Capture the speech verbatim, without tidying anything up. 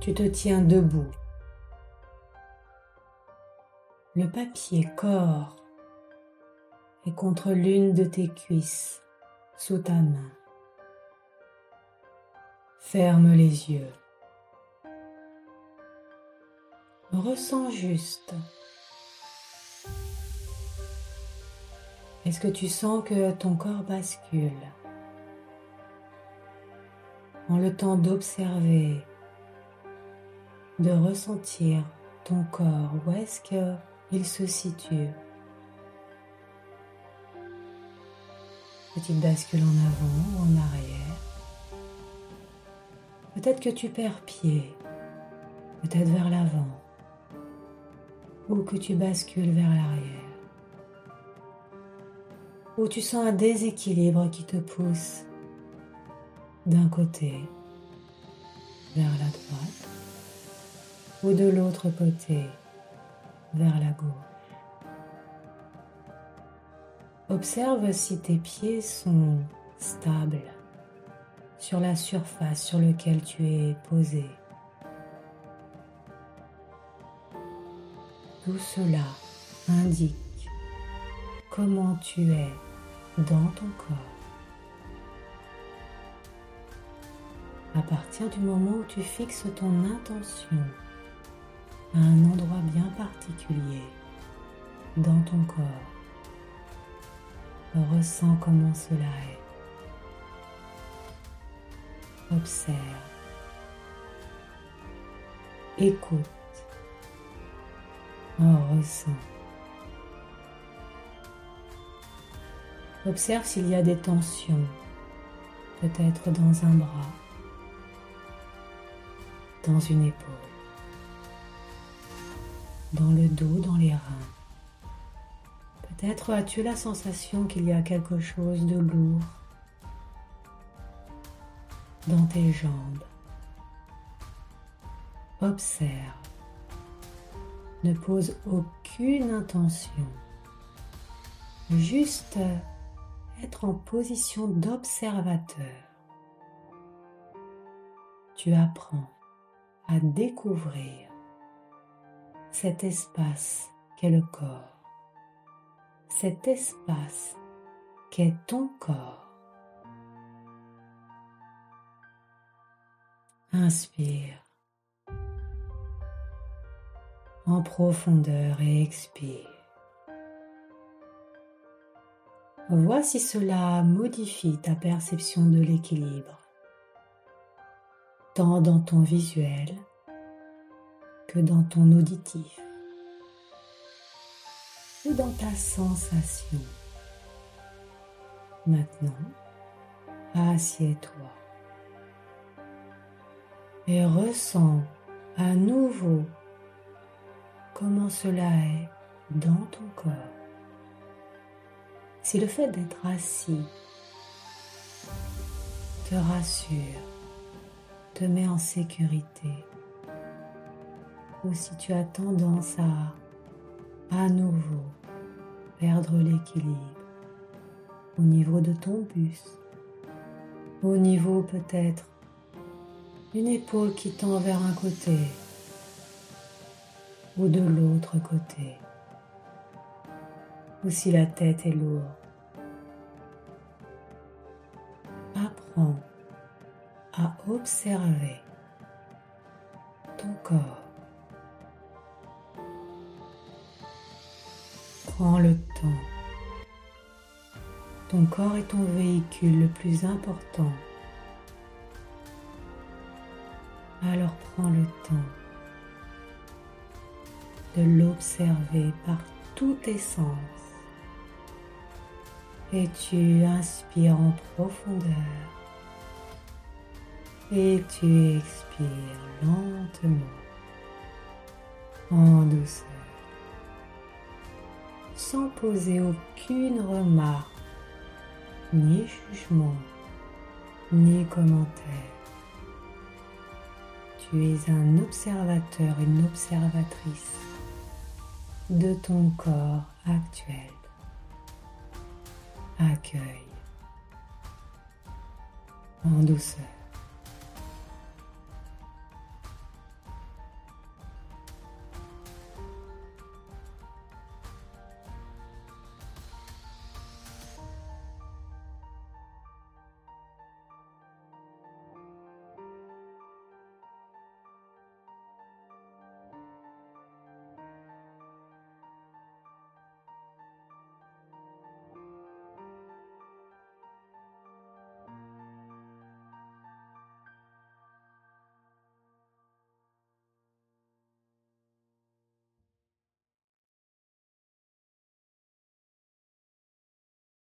Tu te tiens debout. Le papier corps est contre l'une de tes cuisses, sous ta main. Ferme les yeux. Ressens juste. Est-ce que tu sens que ton corps bascule? Prends le temps d'observer, de ressentir ton corps. Où est-ce qu'il se situe? Petite bascule en avant ou en arrière. Peut-être que tu perds pied, peut-être vers l'avant, ou que tu bascules vers l'arrière, ou tu sens un déséquilibre qui te pousse d'un côté vers la droite, ou de l'autre côté vers la gauche. Observe si tes pieds sont stables sur la surface sur laquelle tu es posé. Tout cela indique comment tu es dans ton corps. À partir du moment où tu fixes ton intention à un endroit bien particulier dans ton corps, ressens comment cela est. Observe, écoute, ressens. Observe s'il y a des tensions, peut-être dans un bras, dans une épaule, dans le dos, dans les reins. Peut-être as-tu la sensation qu'il y a quelque chose de lourd dans tes jambes. Observe. Ne pose aucune intention. Juste être en position d'observateur. Tu apprends à découvrir cet espace qu'est le corps. Cet espace qu'est ton corps. Inspire en profondeur et expire. Vois si cela modifie ta perception de l'équilibre, tant dans ton visuel que dans ton auditif ou dans ta sensation. Maintenant, assieds-toi et ressens à nouveau comment cela est dans ton corps. Si le fait d'être assis te rassure, te met en sécurité, ou si tu as tendance à à nouveau perdre l'équilibre au niveau de ton buste, au niveau peut-être d'une épaule qui tend vers un côté ou de l'autre côté, ou si la tête est lourde. Apprends à observer ton corps. Prends le temps. Ton corps est ton véhicule le plus important. Alors prends le temps de l'observer par tous tes sens. Et tu inspires en profondeur et tu expires lentement, en douceur, sans poser aucune remarque, ni jugement, ni commentaire. Tu es un observateur, une observatrice de ton corps actuel. Accueille en douceur.